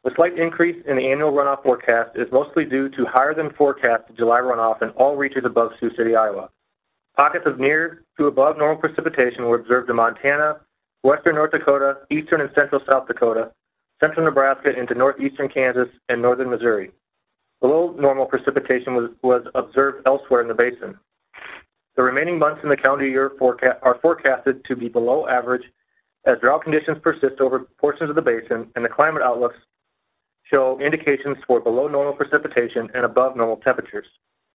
The slight increase in the annual runoff forecast is mostly due to higher than forecasted July runoff in all reaches above Sioux City, Iowa. Pockets of near to above normal precipitation were observed in Montana, western North Dakota, eastern and central South Dakota, central Nebraska into northeastern Kansas, and northern Missouri. Below normal precipitation was observed elsewhere in the basin. The remaining months in the calendar year are forecasted to be below average as drought conditions persist over portions of the basin and the climate outlooks show indications for below normal precipitation and above normal temperatures.